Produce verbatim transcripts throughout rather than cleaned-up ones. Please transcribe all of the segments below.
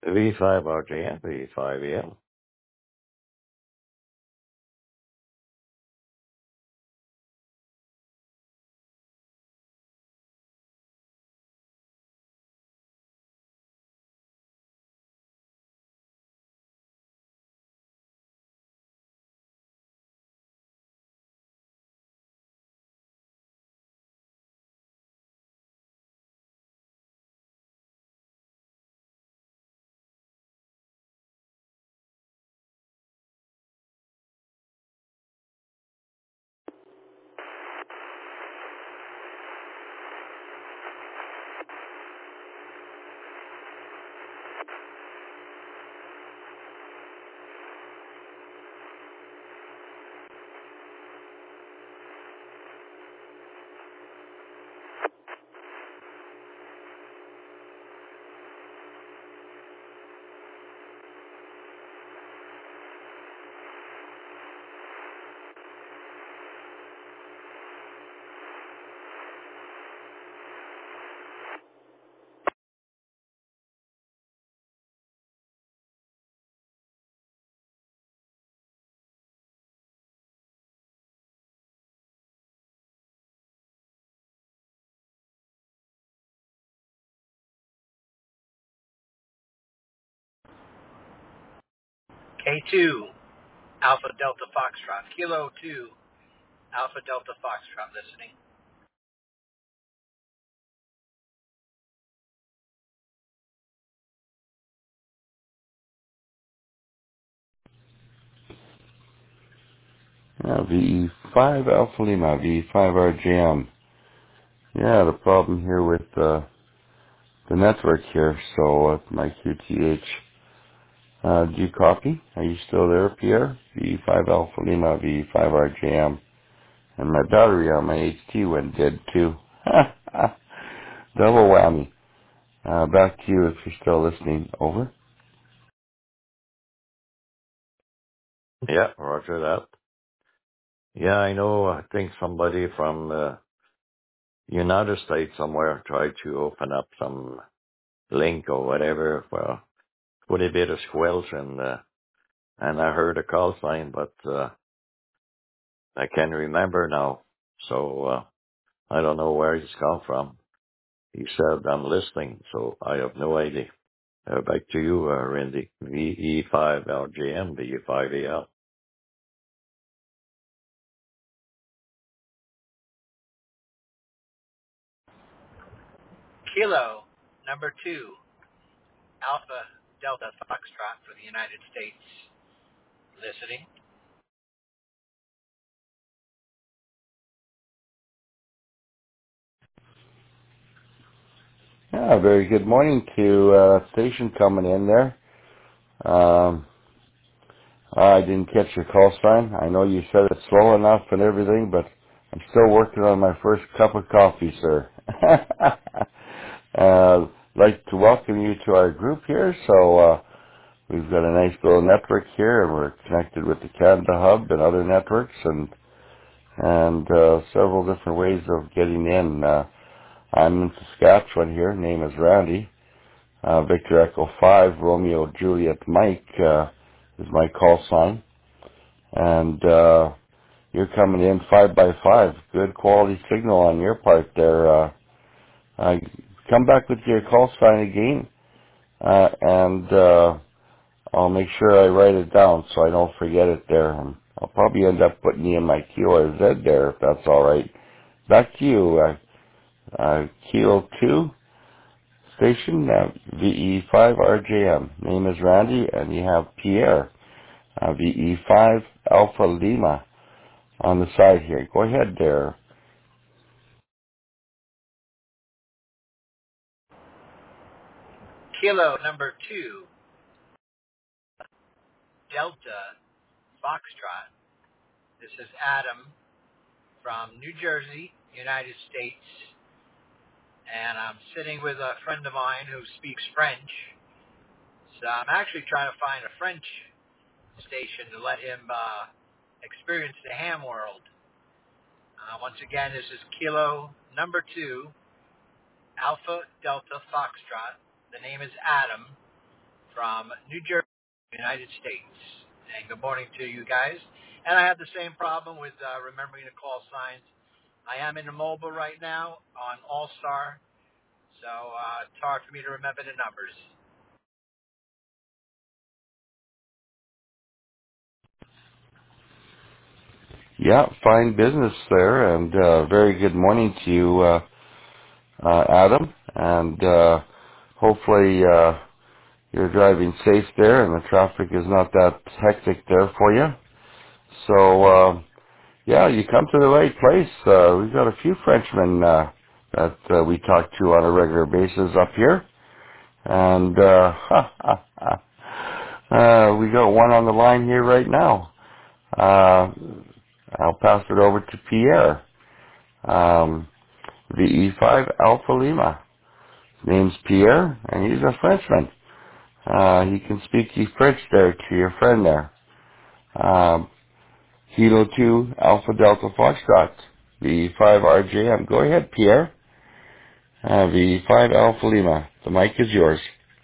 V five R J M, V five E L. K two, Alpha Delta Foxtrot. Kilo two, Alpha Delta Foxtrot listening. Yeah, V E five Alpha Lima, V E five R J M. Yeah, the problem here with uh, the network here, so uh, my Q T H. Uh, do you copy? Are you still there, Pierre? V E five Alpha Lima, V E five R J M. And my battery on my H T went dead too. Double whammy. Uh, back to you if you're still listening. Over. Yeah, roger that. Yeah, I know, I think somebody from uh, United States somewhere tried to open up some link or whatever for put a bit of squelch and, uh, and I heard a call sign, but, uh, I can't remember now. So, uh, I don't know where he's come from. He said, I'm listening, so I have no idea. Uh, back to you, uh, Randy. V E five L J M, V E five E L. Kilo number two, Alpha Delta Foxtrot for the United States listening. Yeah, very good morning to uh, station coming in there. Um, I didn't catch your call sign. I know you said it's slow enough and everything, but I'm still working on my first cup of coffee, sir. uh, like to welcome you to our group here. So uh, we've got a nice little network here, and we're connected with the Canada Hub and other networks, and and uh, several different ways of getting in. Uh, I'm in Saskatchewan here. Name is Randy. Uh, Victor Echo five, Romeo Juliet Mike uh, is my call sign. And uh, you're coming in five by five. Good quality signal on your part there. Uh, uh, come back with your call sign again, uh, and uh, I'll make sure I write it down so I don't forget it there. And I'll probably end up putting you in my Q R Z there if that's all right. Back to you, uh, uh, Kilo two station, uh, V E five R J M. Name is Randy, and you have Pierre, uh, V E five Alpha Lima on the side here. Go ahead there. Kilo number two, Delta Foxtrot. This is Adam from New Jersey, United States, and I'm sitting with a friend of mine who speaks French. So I'm actually trying to find a French station to let him uh, experience the ham world. Uh, once again, this is Kilo number two, Alpha Delta Foxtrot. The name is Adam from New Jersey, United States. And good morning to you guys. And I have the same problem with uh, remembering the call signs. I am in the mobile right now on All Star, so uh, it's hard for me to remember the numbers. Yeah, fine business there, and uh, very good morning to you, uh, uh, Adam. And uh, hopefully uh, you're driving safe there, and the traffic is not that hectic there for you. So, uh, yeah, you come to the right place. Uh, we've got a few Frenchmen uh, that uh, we talk to on a regular basis up here, and uh, uh, we got one on the line here right now. Uh, I'll pass it over to Pierre. Um, V E five Alpha Lima. His name's Pierre, and he's a Frenchman. Uh, he can speak you French there to your friend there. Um, Kilo two Alpha Delta Foxtrot. V E five R J M. Go ahead, Pierre. Uh, V E five Alpha Lima. The mic is yours.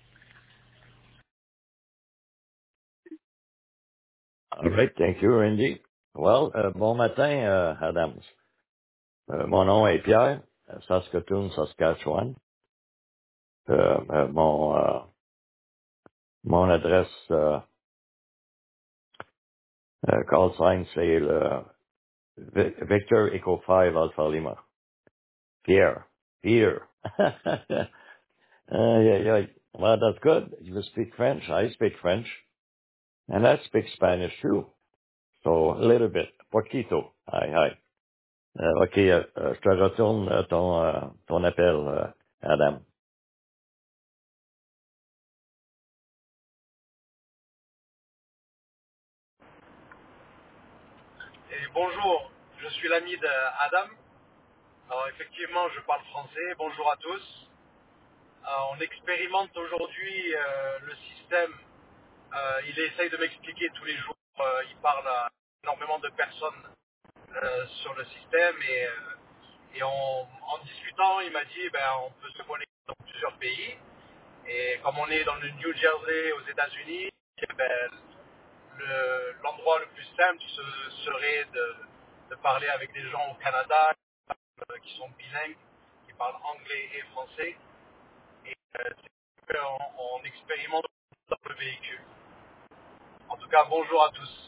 All right. Thank you, Randy. Well, euh, bon matin, euh, Adams. Euh, mon nom est Pierre, euh, Saskatoon, Saskatchewan. Euh, euh, mon, euh, mon adresse euh, euh, call sign, c'est le Vi- Victor Echo five Alpha Lima. Pierre. Pierre. Aye, aye, aye. Well, that's good. You speak French. I speak French. And I speak Spanish too. So, a little bit. Poquito. Aye, aye. Euh, OK, euh, euh, je te retourne euh, ton, euh, ton appel, euh, Adam. Et bonjour, je suis l'ami d'Adam. Alors effectivement, je parle français. Bonjour à tous. Euh, on expérimente aujourd'hui euh, le système. Euh, il essaye de m'expliquer tous les jours. Euh, il parle à énormément de personnes euh, sur le système et, euh, et on- en discutant, il m'a dit ben, on peut se connecter dans plusieurs pays. Et comme on est dans le New Jersey aux États-Unis, eh ben, le- l'endroit le plus simple ce serait de, de parler avec des gens au Canada euh, qui sont bilingues, qui parlent anglais et français. Et euh, c'est qu'on on expérimente dans le véhicule. En tout cas, bonjour à tous.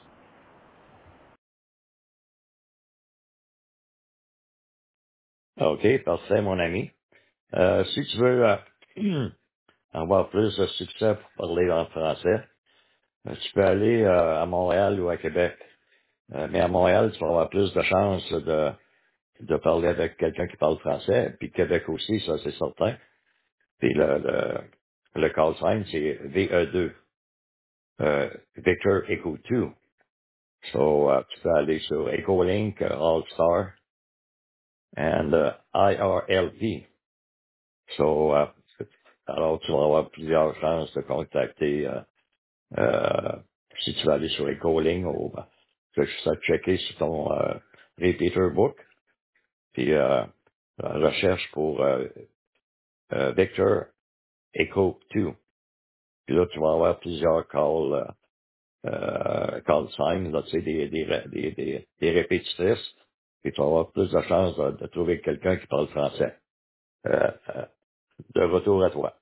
OK, parfait, mon ami. Euh, si tu veux euh, avoir plus de succès pour parler en français, euh, tu peux aller euh, à Montréal ou à Québec. Euh, mais à Montréal, tu vas avoir plus de chances de, de parler avec quelqu'un qui parle français. Puis Québec aussi, ça c'est certain. Puis le, le, le call sign, c'est V E deux, euh, Victor Echo deux. So, uh, tu peux aller sur EchoLink, uh, All-Star, and uh, I R L P. So, uh, alors tu vas avoir plusieurs chances de contacter, euh, euh, si tu vas aller sur EchoLink, ou euh, tu vas juste à checker sur ton euh, repeater book, puis euh, recherche pour euh, euh, Victor Echo deux. Puis là, tu vas avoir plusieurs calls, euh, euh, call signs, là, tu sais, des, des, des, des, des répétitrices, puis tu vas avoir plus de chances de, de trouver quelqu'un qui parle français. Euh, euh, de retour à toi.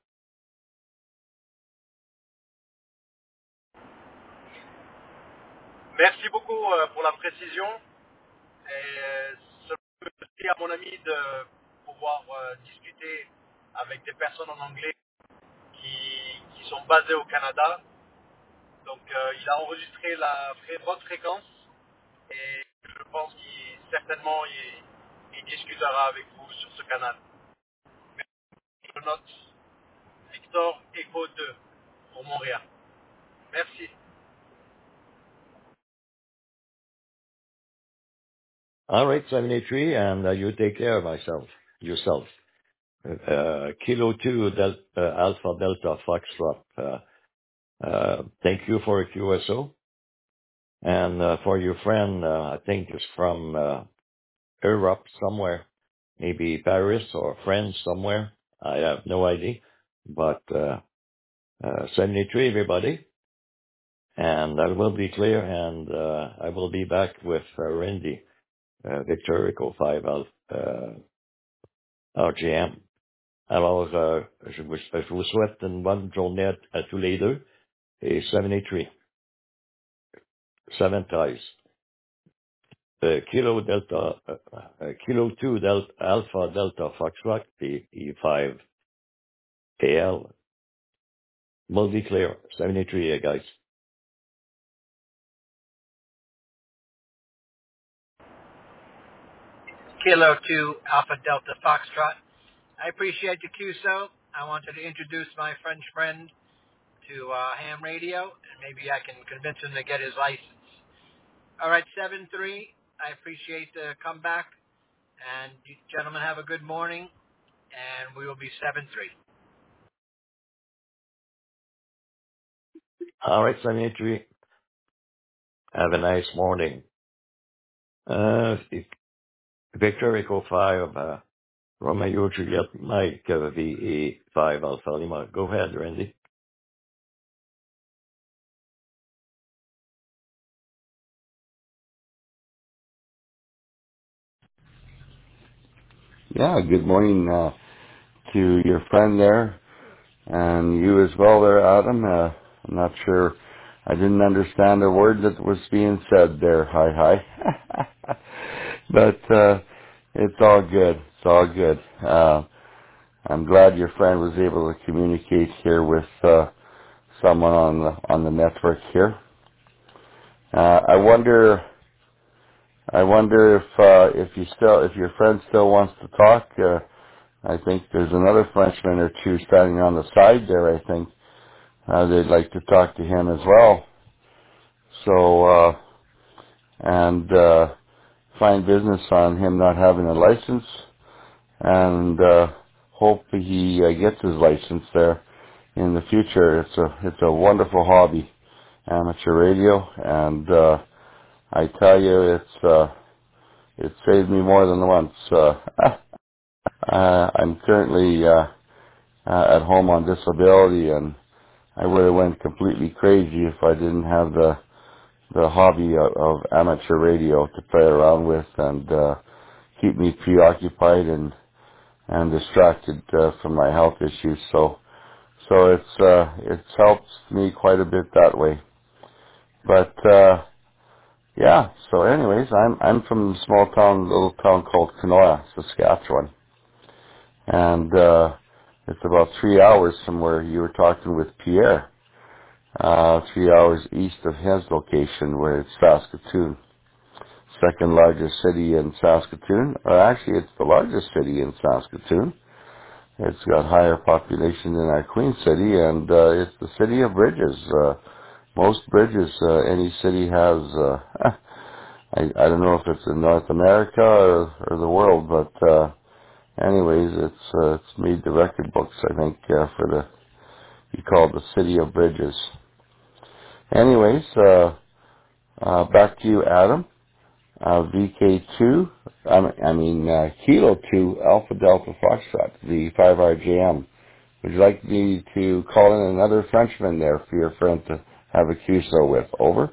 Merci beaucoup euh, pour la précision. Et euh, ça me permet à mon ami de pouvoir euh, discuter avec des personnes en anglais qui, qui sont basées au Canada. Donc euh, il a enregistré la, votre fréquence et je pense qu'il certainement il, il discutera avec vous sur ce canal. Je note Victor Echo deux pour Montréal. Merci. All right, seventy-three, and uh, you take care of myself, yourself. Uh, Kilo two, Del- uh, Alpha Delta Foxtrot. Uh, uh, thank you for a Q S O. And uh, for your friend, uh, I think is from uh, Europe somewhere, maybe Paris or France somewhere. I have no idea. But uh, uh, seventy-three, everybody. And I will be clear, and uh, I will be back with uh, Randy, uh, Victor Echo five Alpha, euh, R G M. Alors, euh, je, vous, je vous souhaite une bonne journée à, à tous les deux. Et seventy-three, seven treize. Uh, Kilo Delta, uh, uh, Kilo two Delta, Alpha Delta Foxtrot, the E five K L. Multi-clear, seventy-three, uh, guys. Kilo two Alpha Delta Foxtrot. I appreciate the Q S O. I wanted to introduce my French friend to uh, ham radio, and maybe I can convince him to get his license. All right, seven three. I appreciate the comeback, and you gentlemen have a good morning, and we will be seven three. All right, seventy-three. Have a nice morning. Uh, Victor Echo five, uh, Romeo Juliet Mike, uh, V E five Alpha Lima. Go ahead, Randy. Yeah, good morning uh, to your friend there, and you as well there, Adam. Uh, I'm not sure. I didn't understand a word that was being said there. Hi, hi. But uh, it's all good. It's all good. Uh, I'm glad your friend was able to communicate here with uh, someone on the on the network here. Uh, I wonder. I wonder if uh, if you still if your friend still wants to talk. Uh, I think there's another Frenchman or two standing on the side there. I think uh, they'd like to talk to him as well. So uh, and uh, find business on him not having a license, and uh, hope he uh, gets his license there in the future. It's a it's a wonderful hobby, amateur radio, and uh, I tell you, it's uh, it saved me more than once. Uh, uh, I'm currently uh, uh, at home on disability, and I would have went completely crazy if I didn't have the the hobby of, of amateur radio to play around with and uh, keep me preoccupied and and distracted uh, from my health issues. So so it's uh, it's helped me quite a bit that way. But uh, yeah. So anyways, I'm I'm from a small town, little town called Kenora, Saskatchewan, and uh, it's about three hours from where you were talking with Pierre. Uh, three hours east of his location, where it's Saskatoon, second largest city in Saskatoon. Or actually, it's the largest city in Saskatoon. It's got higher population than our Queen City, and uh, it's the city of bridges. Uh, most bridges uh, any city has. Uh, I, I don't know if it's in North America or, or the world, but uh, anyways, it's uh, it's made the record books. I think uh, for the you call it the city of bridges. Anyways, uh, uh, back to you, Adam. Uh, V K two, I mean, I mean uh, Kilo two Alpha Delta Foxtrot, the five R J M. Would you like me to call in another Frenchman there for your friend to have a Q S O with? Over.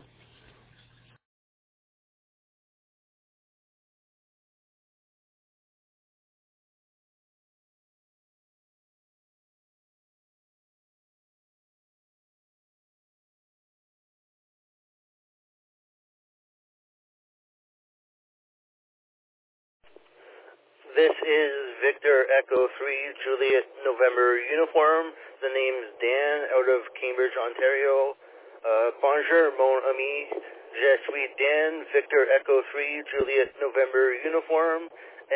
This is Victor Echo three Juliet November Uniform. The name's Dan out of Cambridge, Ontario. Uh, bonjour, mon ami. Je suis Dan, Victor Echo three Juliet November Uniform.